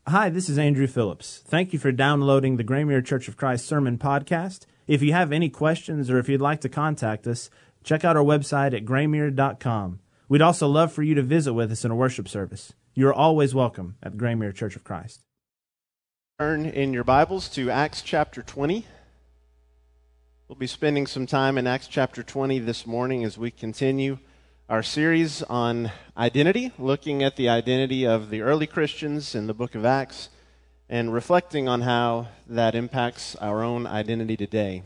Hi, this is Andrew Phillips. Thank you for downloading the Graymere Church of Christ Sermon Podcast. If you have any questions or if you'd like to contact us, check out our website at graymere.com. We'd also love for you to visit with us in a worship service. You are always welcome at Graymere Church of Christ. Turn in your Bibles to Acts chapter 20. We'll be spending some time in Acts chapter 20 this morning as we continue our series on identity, looking at the identity of the early Christians in the book of Acts and reflecting on how that impacts our own identity today.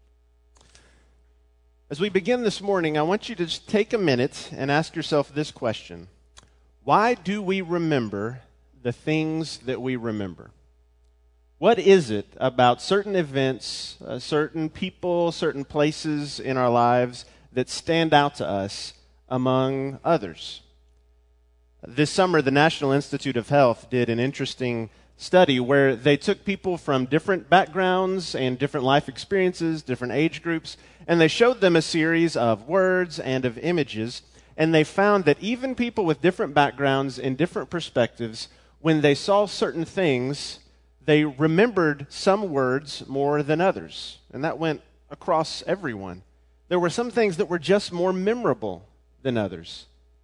As we begin this morning, I want you to just take a minute and ask yourself this question. Why do we remember the things that we remember? What is it about certain events, certain people, certain places in our lives that stand out to us among others? This summer, the National Institute of Health did an interesting study where they took people from different backgrounds and different life experiences, different age groups, and they showed them a series of words and of images, and they found that even people with different backgrounds and different perspectives, when they saw certain things, they remembered some words more than others, and that went across everyone. There were some things that were just more memorable than others.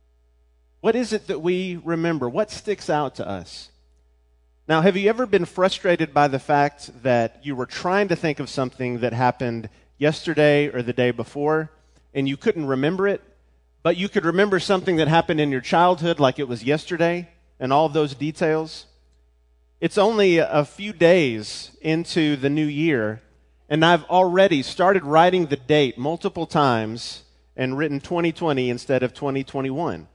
What is it that we remember? What sticks out to us? Now, have you ever been frustrated by the fact that you were trying to think of something that happened yesterday or the day before, and you couldn't remember it, but you could remember something that happened in your childhood like it was yesterday, and all of those details? It's only a few days into the new year, and I've already started writing the date multiple times and written 2020 instead of 2021.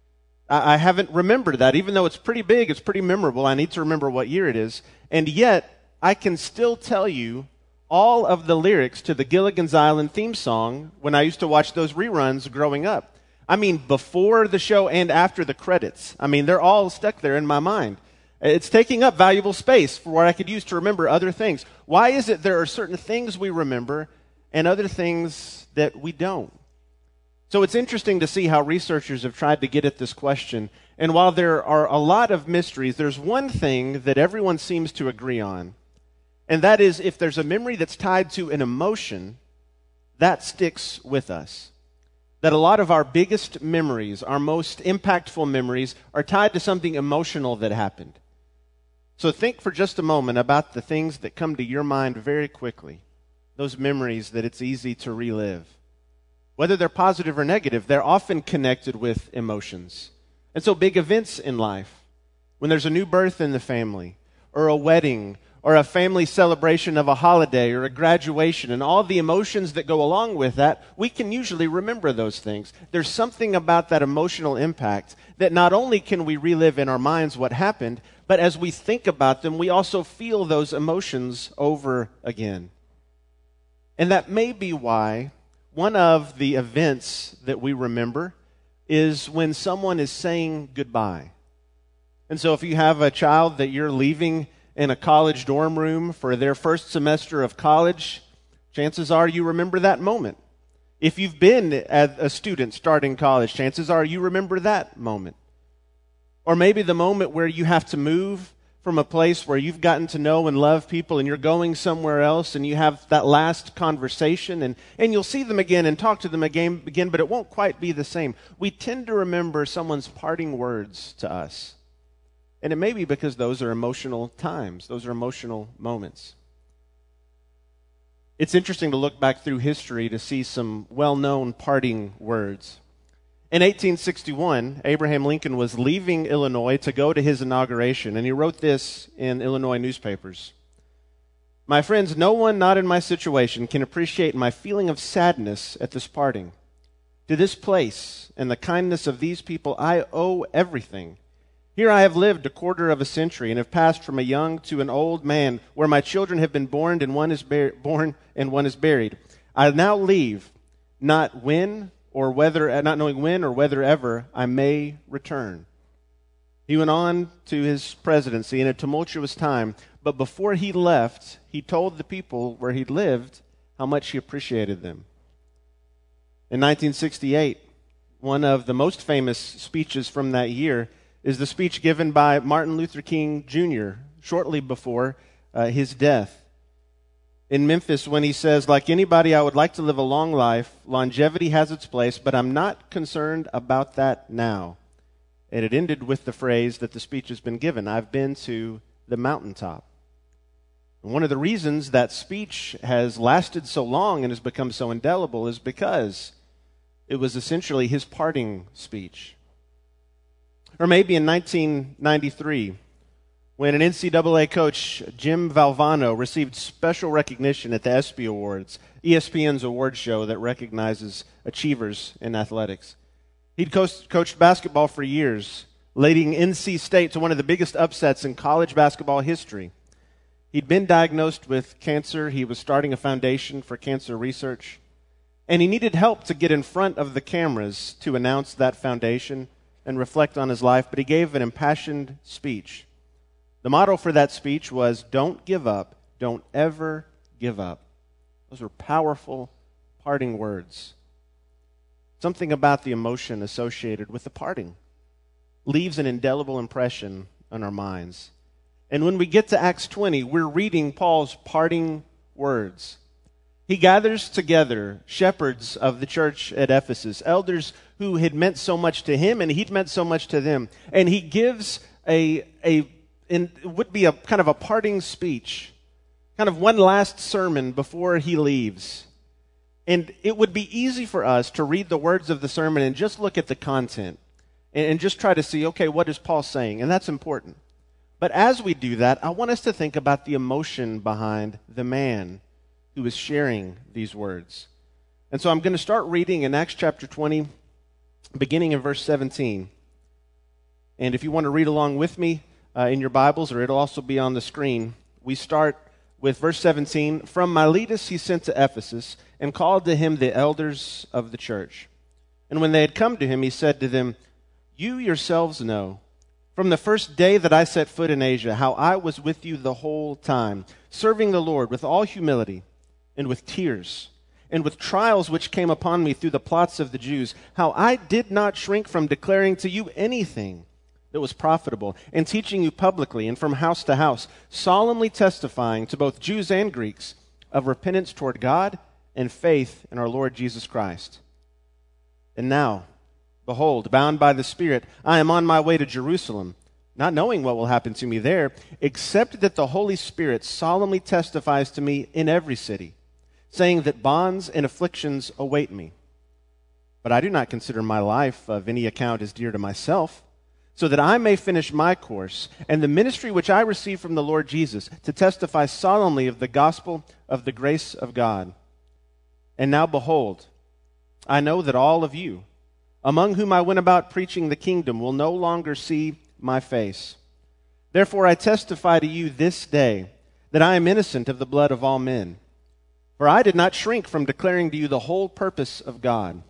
I haven't remembered that. Even though it's pretty big, it's pretty memorable, I need to remember what year it is. And yet, I can still tell you all of the lyrics to the Gilligan's Island theme song when I used to watch those reruns growing up. I mean, before the show and after the credits. I mean, they're all stuck there in my mind. It's taking up valuable space for what I could use to remember other things. Why is it there are certain things we remember and other things that we don't? So it's interesting to see how researchers have tried to get at this question. And while there are a lot of mysteries, there's one thing that everyone seems to agree on. And that is, if there's a memory that's tied to an emotion, that sticks with us. That a lot of our biggest memories, our most impactful memories, are tied to something emotional that happened. So think for just a moment about the things that come to your mind very quickly. Those memories that it's easy to relive. Whether they're positive or negative, they're often connected with emotions. And so big events in life, when there's a new birth in the family, or a wedding, or a family celebration of a holiday, or a graduation, and all the emotions that go along with that, we can usually remember those things. There's something about that emotional impact that not only can we relive in our minds what happened, but as we think about them, we also feel those emotions over again. And that may be why one of the events that we remember is when someone is saying goodbye. And so if you have a child that you're leaving in a college dorm room for their first semester of college, chances are you remember that moment. If you've been a student starting college, chances are you remember that moment. Or maybe the moment where you have to move from a place where you've gotten to know and love people and you're going somewhere else and you have that last conversation and you'll see them again and talk to them again, but it won't quite be the same. We tend to remember someone's parting words to us. And it may be because those are emotional times. Those are emotional moments. It's interesting to look back through history to see some well-known parting words. In 1861, Abraham Lincoln was leaving Illinois to go to his inauguration, and he wrote this in Illinois newspapers. My friends, no one not in my situation can appreciate my feeling of sadness at this parting. To this place and the kindness of these people, I owe everything. Here I have lived a quarter of a century and have passed from a young to an old man, where my children have been born and one is buried. I now leave, not knowing when or whether ever I may return. He went on to his presidency in a tumultuous time, but before he left, he told the people where he lived how much he appreciated them. In 1968, one of the most famous speeches from that year is the speech given by Martin Luther King Jr. shortly before his death. In Memphis, when he says, like anybody, I would like to live a long life. Longevity has its place, but I'm not concerned about that now. And it ended with the phrase that the speech has been given, I've been to the mountaintop. And one of the reasons that speech has lasted so long and has become so indelible is because it was essentially his parting speech. Or maybe in 1993, when an NCAA coach, Jim Valvano, received special recognition at the ESPY Awards, ESPN's award show that recognizes achievers in athletics. He'd coached basketball for years, leading NC State to one of the biggest upsets in college basketball history. He'd been diagnosed with cancer. He was starting a foundation for cancer research. And he needed help to get in front of the cameras to announce that foundation and reflect on his life, but he gave an impassioned speech. The motto for that speech was, don't give up, don't ever give up. Those were powerful parting words. Something about the emotion associated with the parting leaves an indelible impression on our minds. And when we get to Acts 20, we're reading Paul's parting words. He gathers together shepherds of the church at Ephesus, elders who had meant so much to him and he'd meant so much to them. And he gives it would be a kind of a parting speech, kind of one last sermon before he leaves. And it would be easy for us to read the words of the sermon and just look at the content and just try to see, okay, what is Paul saying? And that's important. But as we do that, I want us to think about the emotion behind the man who is sharing these words. And so I'm going to start reading in Acts chapter 20, beginning in verse 17. And if you want to read along with me in your Bibles, or it'll also be on the screen, we start with verse 17. From Miletus he sent to Ephesus, and called to him the elders of the church. And when they had come to him, he said to them, you yourselves know, from the first day that I set foot in Asia, how I was with you the whole time, serving the Lord with all humility and with tears, and with trials which came upon me through the plots of the Jews, how I did not shrink from declaring to you anything that was profitable, and teaching you publicly and from house to house, solemnly testifying to both Jews and Greeks of repentance toward God and faith in our Lord Jesus Christ. And now, behold, bound by the Spirit, I am on my way to Jerusalem, not knowing what will happen to me there, except that the Holy Spirit solemnly testifies to me in every city, saying that bonds and afflictions await me. But I do not consider my life of any account as dear to myself, so that I may finish my course and the ministry which I received from the Lord Jesus, to testify solemnly of the gospel of the grace of God. And now behold, I know that all of you, among whom I went about preaching the kingdom, will no longer see my face. Therefore I testify to you this day that I am innocent of the blood of all men. For I did not shrink from declaring to you the whole purpose of God.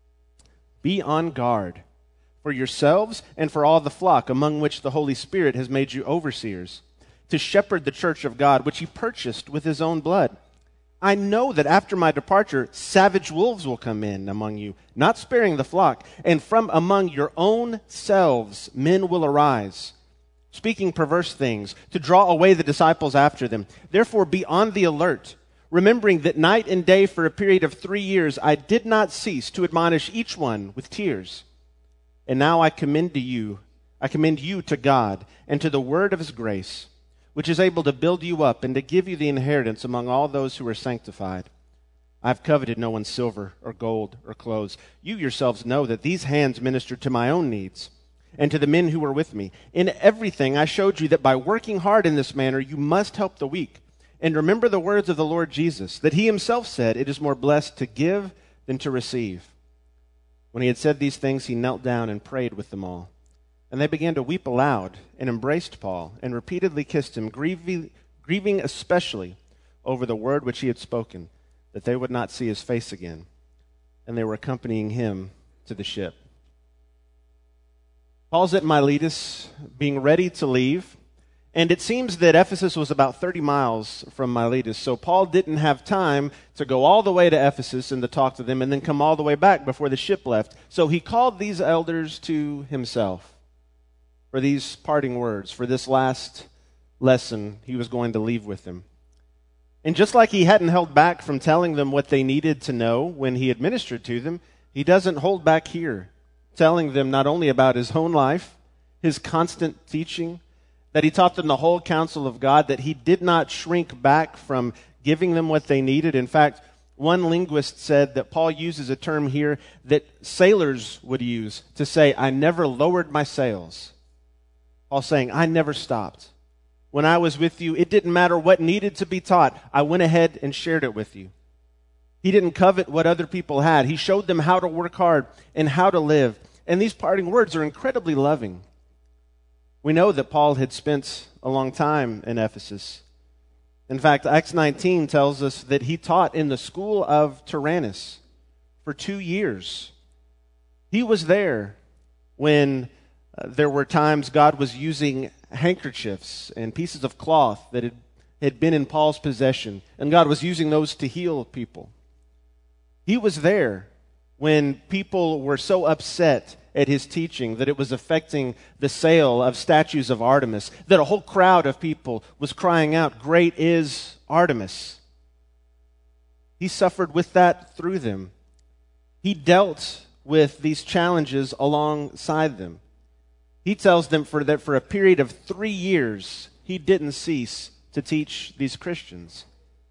Be on guard for yourselves and for all the flock among which the Holy Spirit has made you overseers, to shepherd the church of God, which he purchased with his own blood. I know that after my departure, savage wolves will come in among you, not sparing the flock, and from among your own selves men will arise, speaking perverse things, to draw away the disciples after them. Therefore be on the alert, remembering that night and day for a period of 3 years I did not cease to admonish each one with tears. And now I commend you to God and to the word of his grace, which is able to build you up and to give you the inheritance among all those who are sanctified. I have coveted no one's silver or gold or clothes. You yourselves know that these hands ministered to my own needs and to the men who were with me. In everything I showed you that by working hard in this manner you must help the weak. And remember the words of the Lord Jesus, that he himself said, it is more blessed to give than to receive. When he had said these things, he knelt down and prayed with them all. And they began to weep aloud and embraced Paul and repeatedly kissed him, grieving especially over the word which he had spoken, that they would not see his face again. And they were accompanying him to the ship. Paul's at Miletus, being ready to leave. And it seems that Ephesus was about 30 miles from Miletus, so Paul didn't have time to go all the way to Ephesus and to talk to them and then come all the way back before the ship left. So he called these elders to himself. for these parting words, for this last lesson he was going to leave with them. And just like he hadn't held back from telling them what they needed to know when he administered to them, he doesn't hold back here, telling them not only about his own life, his constant teaching, that he taught them the whole counsel of God, that he did not shrink back from giving them what they needed. In fact, one linguist said that Paul uses a term here that sailors would use to say, I never lowered my sails. Paul's saying, I never stopped. When I was with you, it didn't matter what needed to be taught. I went ahead and shared it with you. He didn't covet what other people had. He showed them how to work hard and how to live. And these parting words are incredibly loving. We know that Paul had spent a long time in Ephesus. In fact, Acts 19 tells us that he taught in the school of Tyrannus for 2 years. He was there when there were times God was using handkerchiefs and pieces of cloth that had been in Paul's possession, and God was using those to heal people. He was there when people were so upset at his teaching that it was affecting the sale of statues of Artemis, that a whole crowd of people was crying out, "Great is Artemis." He suffered with that through them. He dealt with these challenges alongside them. He tells them that for a period of 3 years, he didn't cease to teach these Christians.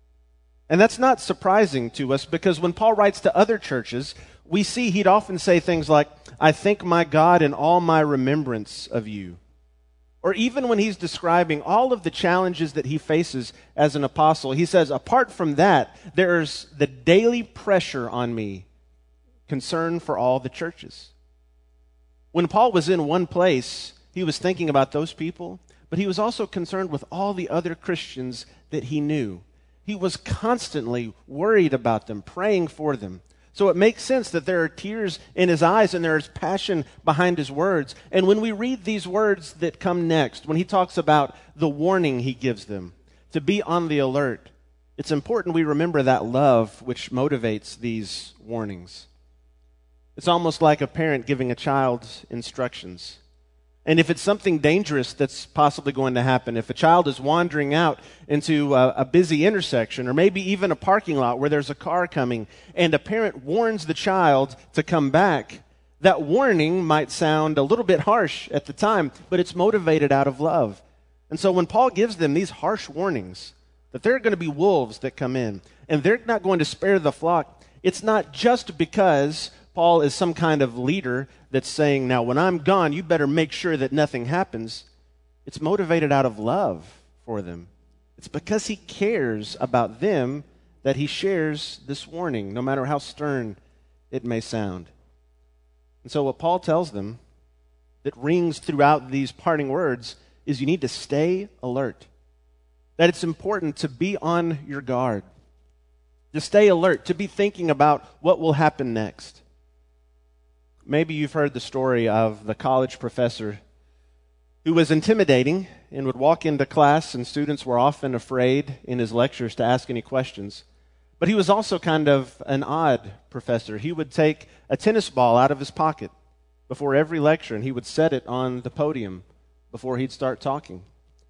And that's not surprising to us, because when Paul writes to other churches, we see he'd often say things like, I thank my God in all my remembrance of you. Or even when he's describing all of the challenges that he faces as an apostle, he says, apart from that, there's the daily pressure on me, concern for all the churches. When Paul was in one place, he was thinking about those people, but he was also concerned with all the other Christians that he knew. He was constantly worried about them, praying for them. So it makes sense that there are tears in his eyes and there is passion behind his words. And when we read these words that come next, when he talks about the warning he gives them, to be on the alert, it's important we remember that love which motivates these warnings. It's almost like a parent giving a child instructions. And if it's something dangerous that's possibly going to happen, if a child is wandering out into a busy intersection or maybe even a parking lot where there's a car coming and a parent warns the child to come back, that warning might sound a little bit harsh at the time, but it's motivated out of love. And so when Paul gives them these harsh warnings, that there are going to be wolves that come in and they're not going to spare the flock, it's not just because Paul is some kind of leader that's saying, now when I'm gone, you better make sure that nothing happens. It's motivated out of love for them. It's because he cares about them that he shares this warning, no matter how stern it may sound. And so what Paul tells them that rings throughout these parting words is you need to stay alert. That it's important to be on your guard, to stay alert, to be thinking about what will happen next. Maybe you've heard the story of the college professor who was intimidating and would walk into class, and students were often afraid in his lectures to ask any questions. But he was also kind of an odd professor. He would take a tennis ball out of his pocket before every lecture, and he would set it on the podium before he'd start talking.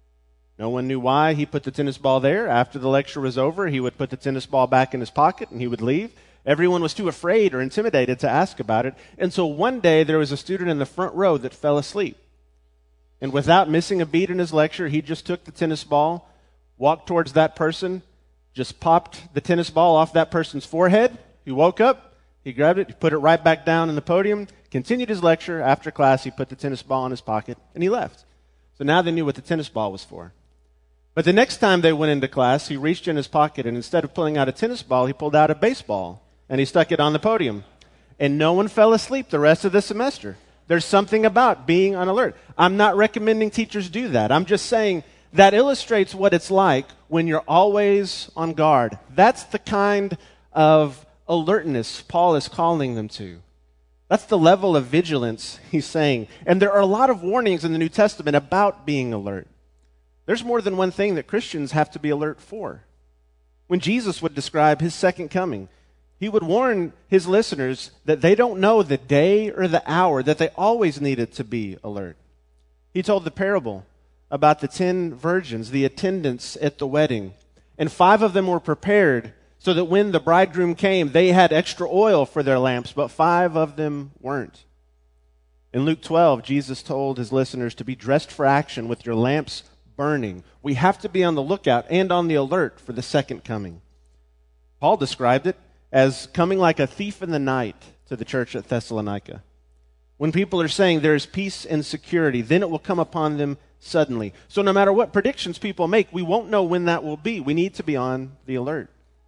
No one knew why he put the tennis ball there. After the lecture was over, he would put the tennis ball back in his pocket, and he would leave. Everyone was too afraid or intimidated to ask about it. And so one day there was a student in the front row that fell asleep. And without missing a beat in his lecture, he just took the tennis ball, walked towards that person, just popped the tennis ball off that person's forehead. He woke up, he grabbed it, he put it right back down in the podium, continued his lecture. After class, he put the tennis ball in his pocket, and he left. So now they knew what the tennis ball was for. But the next time they went into class, he reached in his pocket, and instead of pulling out a tennis ball, he pulled out a baseball. And he stuck it on the podium. And no one fell asleep the rest of the semester. There's something about being on alert. I'm not recommending teachers do that. I'm just saying that illustrates what it's like when you're always on guard. That's the kind of alertness Paul is calling them to. That's the level of vigilance he's saying. And there are a lot of warnings in the New Testament about being alert. There's more than one thing that Christians have to be alert for. When Jesus would describe his second coming, he would warn his listeners that they don't know the day or the hour, that they always needed to be alert. He told the parable about the 10 virgins, the attendants at the wedding. And 5 of them were prepared so that when the bridegroom came, they had extra oil for their lamps, but 5 of them weren't. In Luke 12, Jesus told his listeners to be dressed for action with your lamps burning. We have to be on the lookout and on the alert for the second coming. Paul described it as coming like a thief in the night to the church at Thessalonica. When people are saying there is peace and security, then it will come upon them suddenly. So no matter what predictions people make, we won't know when that will be. We need to be on the alert.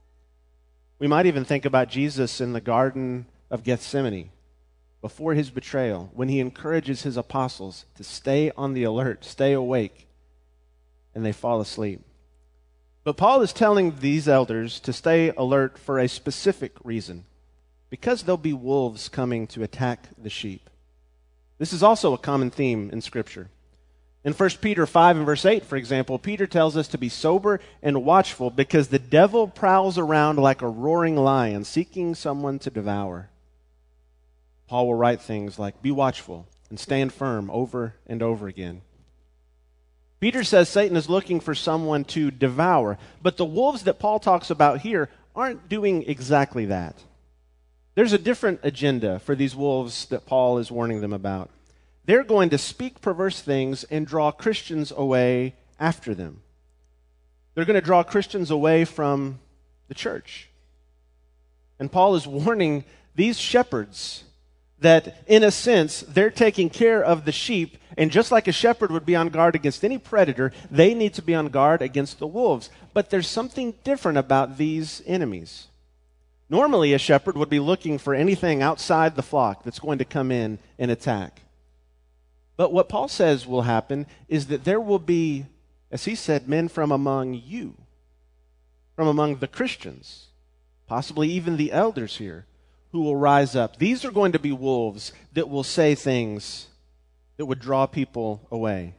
We might even think about Jesus in the Garden of Gethsemane before his betrayal, when he encourages his apostles to stay on the alert, stay awake, and they fall asleep. But Paul is telling these elders to stay alert for a specific reason, because there'll be wolves coming to attack the sheep. This is also a common theme in Scripture. In 1 Peter 5 and verse 8, for example, Peter tells us to be sober and watchful because the devil prowls around like a roaring lion seeking someone to devour. Paul will write things like, be watchful and stand firm over and over again. Peter says Satan is looking for someone to devour, but the wolves that Paul talks about here aren't doing exactly that. There's a different agenda for these wolves that Paul is warning them about. They're going to speak perverse things and draw Christians away after them. They're going to draw Christians away from the church. And Paul is warning these shepherds that, in a sense, they're taking care of the sheep, and just like a shepherd would be on guard against any predator, they need to be on guard against the wolves. But there's something different about these enemies. Normally, a shepherd would be looking for anything outside the flock that's going to come in and attack. But what Paul says will happen is that there will be, as he said, men from among you, from among the Christians, possibly even the elders here, who will rise up. These are going to be wolves that will say things that would draw people away.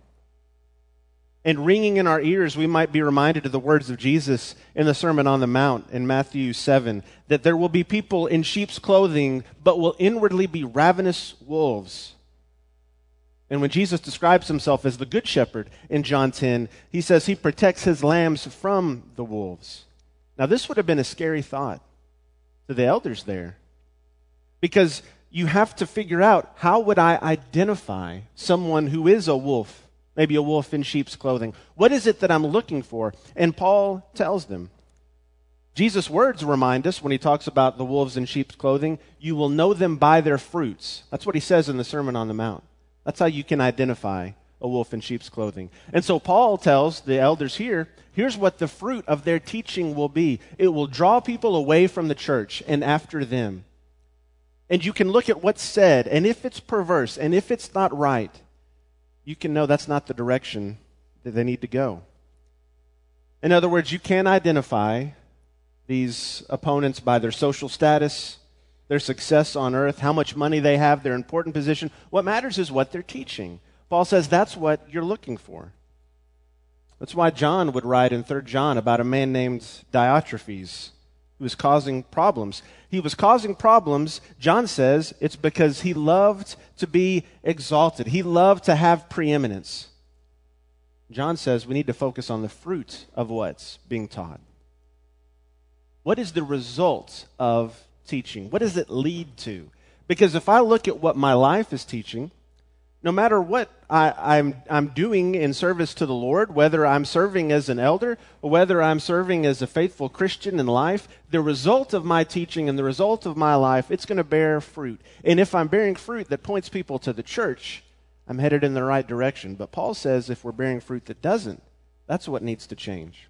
And ringing in our ears, we might be reminded of the words of Jesus in the Sermon on the Mount in Matthew 7, that there will be people in sheep's clothing, but will inwardly be ravenous wolves. And when Jesus describes himself as the good shepherd in John 10, he says he protects his lambs from the wolves. Now, this would have been a scary thought to the elders there, because you have to figure out, how would I identify someone who is a wolf, maybe a wolf in sheep's clothing? What is it that I'm looking for? And Paul tells them. Jesus' words remind us when he talks about the wolves in sheep's clothing, you will know them by their fruits. That's what he says in the Sermon on the Mount. That's how you can identify a wolf in sheep's clothing. And so Paul tells the elders here, here's what the fruit of their teaching will be. It will draw people away from the church and after them. And you can look at what's said, and if it's perverse, and if it's not right, you can know that's not the direction that they need to go. In other words, you can identify these opponents by their social status, their success on earth, how much money they have, their important position. What matters is what they're teaching. Paul says that's what you're looking for. That's why John would write in 3 John about a man named Diotrephes who was causing problems. He was causing problems, John says, it's because he loved to be exalted. He loved to have preeminence. John says we need to focus on the fruit of what's being taught. What is the result of teaching? What does it lead to? Because if I look at what my life is teaching, no matter what I'm doing in service to the Lord, whether I'm serving as an elder or whether I'm serving as a faithful Christian in life, the result of my teaching and the result of my life, it's going to bear fruit. And if I'm bearing fruit that points people to the church, I'm headed in the right direction. But Paul says if we're bearing fruit that doesn't, that's what needs to change.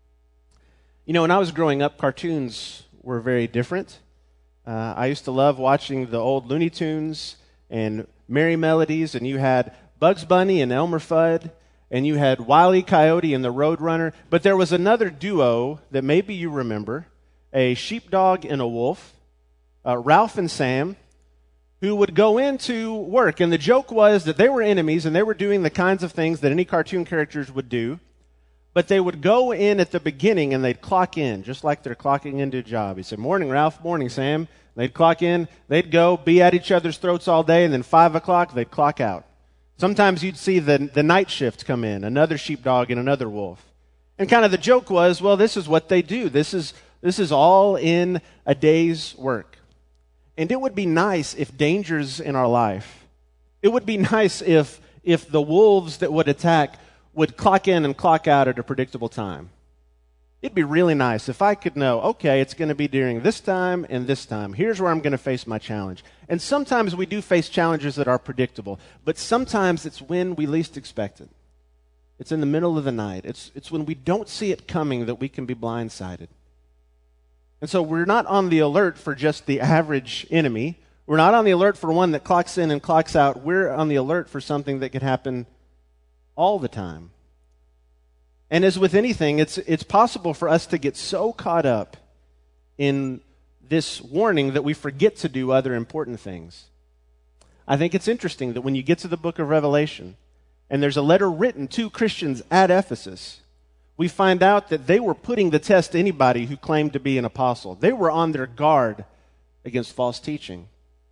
You know, when I was growing up, cartoons were very different. I used to love watching the old Looney Tunes and Merry Melodies, and you had Bugs Bunny and Elmer Fudd, and you had Wile E. Coyote and the Roadrunner. But there was another duo that maybe you remember, a sheepdog and a wolf, Ralph and Sam, who would go into work. And the joke was that they were enemies, and they were doing the kinds of things that any cartoon characters would do. But they would go in at the beginning, and they'd clock in, just like they're clocking into a job. He said, "Morning, Ralph. Morning, Sam." They'd clock in, they'd go, be at each other's throats all day, and then 5 o'clock, they'd clock out. Sometimes you'd see the night shift come in, another sheepdog and another wolf. And kind of the joke was, well, this is what they do. This is all in a day's work. And it would be nice if dangers in our life, it would be nice if the wolves that would attack would clock in and clock out at a predictable time. It'd be really nice if I could know, okay, it's going to be during this time and this time. Here's where I'm going to face my challenge. And sometimes we do face challenges that are predictable, but sometimes it's when we least expect it. It's in the middle of the night. It's when we don't see it coming that we can be blindsided. And so we're not on the alert for just the average enemy. We're not on the alert for one that clocks in and clocks out. We're on the alert for something that could happen all the time. And as with anything, it's possible for us to get so caught up in this warning that we forget to do other important things. I think it's interesting that when you get to the book of Revelation, and there's a letter written to Christians at Ephesus, we find out that they were putting the test to anybody who claimed to be an apostle. They were on their guard against false teaching.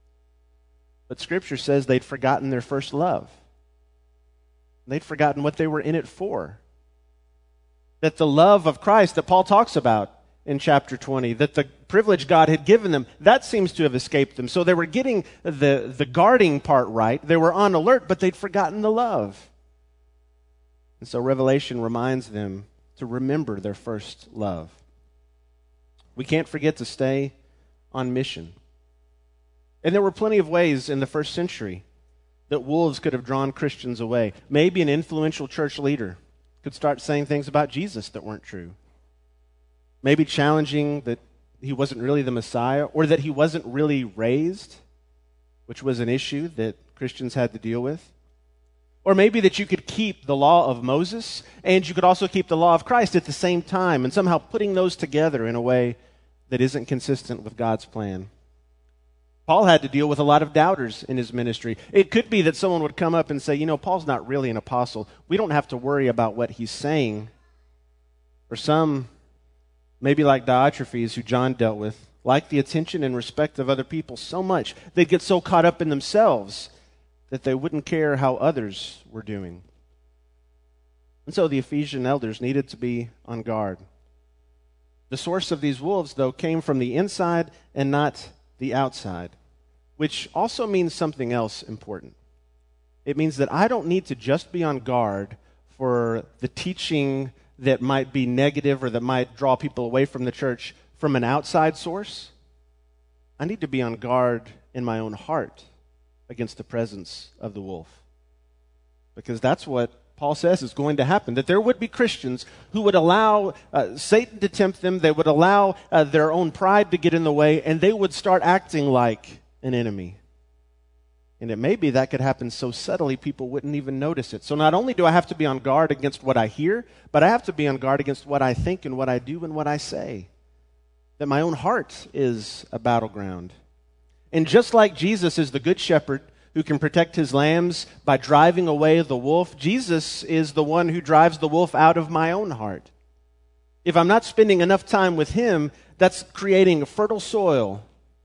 But Scripture says they'd forgotten their first love. They'd forgotten what they were in it for. That the love of Christ that Paul talks about in chapter 20, that the privilege God had given them, that seems to have escaped them. So they were getting the guarding part right. They were on alert, but they'd forgotten the love. And so Revelation reminds them to remember their first love. We can't forget to stay on mission. And there were plenty of ways in the first century that wolves could have drawn Christians away. Maybe an influential church leader could start saying things about Jesus that weren't true. Maybe challenging that he wasn't really the Messiah, or that he wasn't really raised, which was an issue that Christians had to deal with. Or maybe that you could keep the law of Moses and you could also keep the law of Christ at the same time, and somehow putting those together in a way that isn't consistent with God's plan. Paul had to deal with a lot of doubters in his ministry. It could be that someone would come up and say, Paul's not really an apostle. We don't have to worry about what he's saying. Or some, maybe like Diotrephes, who John dealt with, like the attention and respect of other people so much, they'd get so caught up in themselves that they wouldn't care how others were doing. And so the Ephesian elders needed to be on guard. The source of these wolves, though, came from the inside and not the outside, which also means something else important. It means that I don't need to just be on guard for the teaching that might be negative or that might draw people away from the church from an outside source. I need to be on guard in my own heart against the presence of the wolf. Because that's what Paul says is going to happen, that there would be Christians who would allow Satan to tempt them, they would allow their own pride to get in the way, and they would start acting like an enemy. And it may be that could happen so subtly people wouldn't even notice it. So not only do I have to be on guard against what I hear, but I have to be on guard against what I think and what I do and what I say. That my own heart is a battleground. And just like Jesus is the good shepherd who can protect his lambs by driving away the wolf, Jesus is the one who drives the wolf out of my own heart. If I'm not spending enough time with him, that's creating fertile soil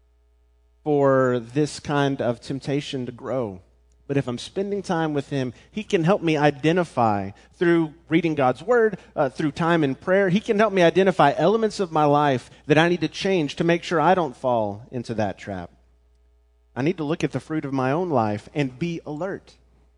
for this kind of temptation to grow. But if I'm spending time with him, he can help me identify, through reading God's word, through time in prayer, he can help me identify elements of my life that I need to change to make sure I don't fall into that trap. I need to look at the fruit of my own life and be alert.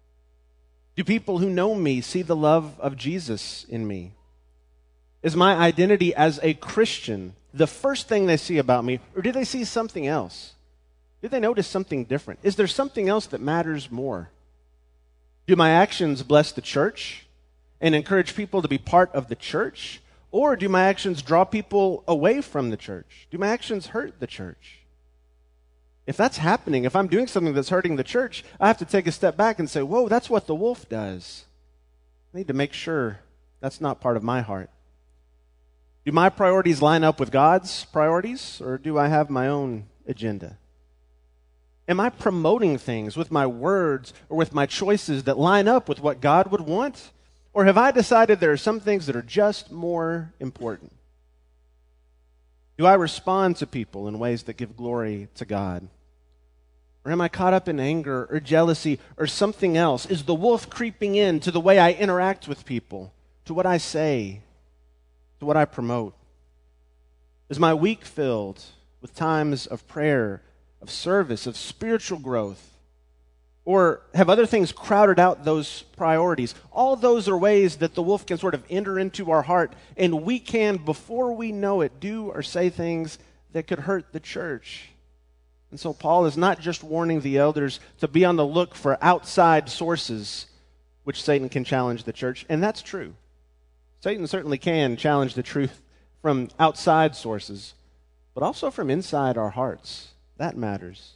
Do people who know me see the love of Jesus in me? Is my identity as a Christian the first thing they see about me, or do they see something else? Do they notice something different? Is there something else that matters more? Do my actions bless the church and encourage people to be part of the church? Or do my actions draw people away from the church? Do my actions hurt the church? If that's happening, if I'm doing something that's hurting the church, I have to take a step back and say, whoa, that's what the wolf does. I need to make sure that's not part of my heart. Do my priorities line up with God's priorities, or do I have my own agenda? Am I promoting things with my words or with my choices that line up with what God would want? Or have I decided there are some things that are just more important? Do I respond to people in ways that give glory to God? Or am I caught up in anger or jealousy or something else? Is the wolf creeping in to the way I interact with people, to what I say, to what I promote? Is my week filled with times of prayer, of service, of spiritual growth? Or have other things crowded out those priorities? All those are ways that the wolf can sort of enter into our heart, and we can, before we know it, do or say things that could hurt the church. And so Paul is not just warning the elders to be on the look for outside sources which Satan can challenge the church, and that's true. Satan certainly can challenge the truth from outside sources, but also from inside our hearts. That matters.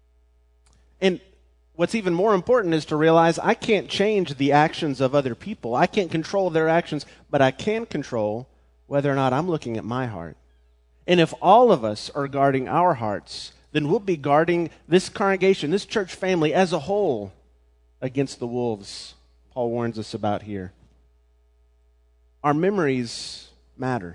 And what's even more important is to realize I can't change the actions of other people. I can't control their actions, but I can control whether or not I'm looking at my heart. And if all of us are guarding our hearts, then we'll be guarding this congregation, this church family as a whole against the wolves Paul warns us about here. Our memories matter.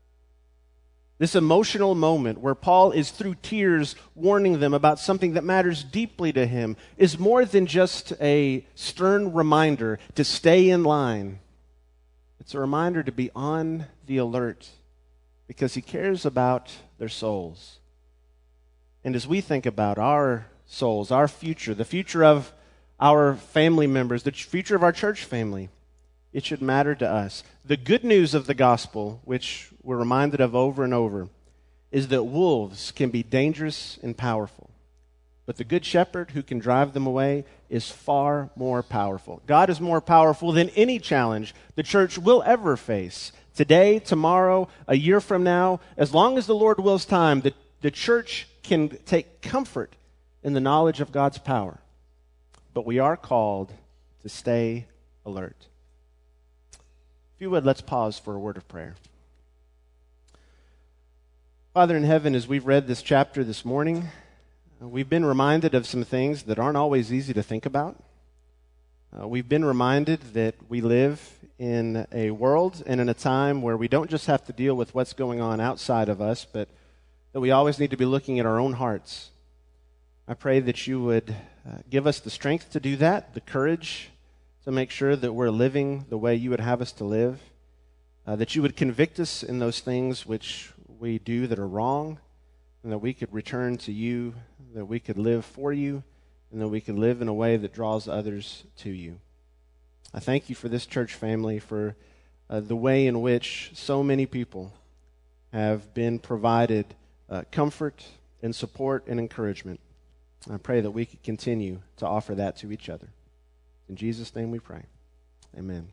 This emotional moment where Paul is through tears warning them about something that matters deeply to him is more than just a stern reminder to stay in line. It's a reminder to be on the alert because he cares about their souls. And as we think about our souls, our future, the future of our family members, the future of our church family, it should matter to us. The good news of the gospel, which we're reminded of over and over, is that wolves can be dangerous and powerful. But the good shepherd who can drive them away is far more powerful. God is more powerful than any challenge the church will ever face. Today, tomorrow, a year from now, as long as the Lord wills time, the church can take comfort in the knowledge of God's power. But we are called to stay alert. If you would, let's pause for a word of prayer. Father in heaven, as we've read this chapter this morning, we've been reminded of some things that aren't always easy to think about. We've been reminded that we live in a world and in a time where we don't just have to deal with what's going on outside of us, but that we always need to be looking at our own hearts. I pray that you would give us the strength to do that, the courage to make sure that we're living the way you would have us to live, that you would convict us in those things which we do that are wrong, and that we could return to you, that we could live for you, and that we could live in a way that draws others to you. I thank you for this church family, for the way in which so many people have been provided comfort and support and encouragement. I pray that we could continue to offer that to each other. In Jesus' name we pray. Amen.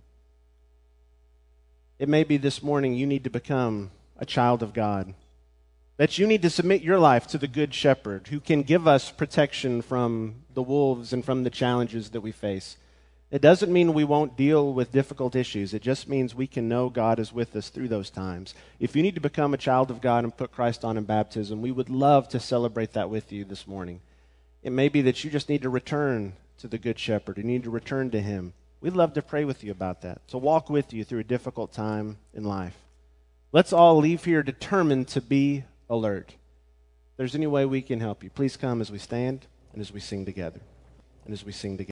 It may be this morning you need to become a child of God, that you need to submit your life to the Good Shepherd who can give us protection from the wolves and from the challenges that we face. It doesn't mean we won't deal with difficult issues. It just means we can know God is with us through those times. If you need to become a child of God and put Christ on in baptism, we would love to celebrate that with you this morning. It may be that you just need to return to the Good Shepherd. You need to return to him. We'd love to pray with you about that, to walk with you through a difficult time in life. Let's all leave here determined to be alert. If there's any way we can help you, please come as we stand and as we sing together.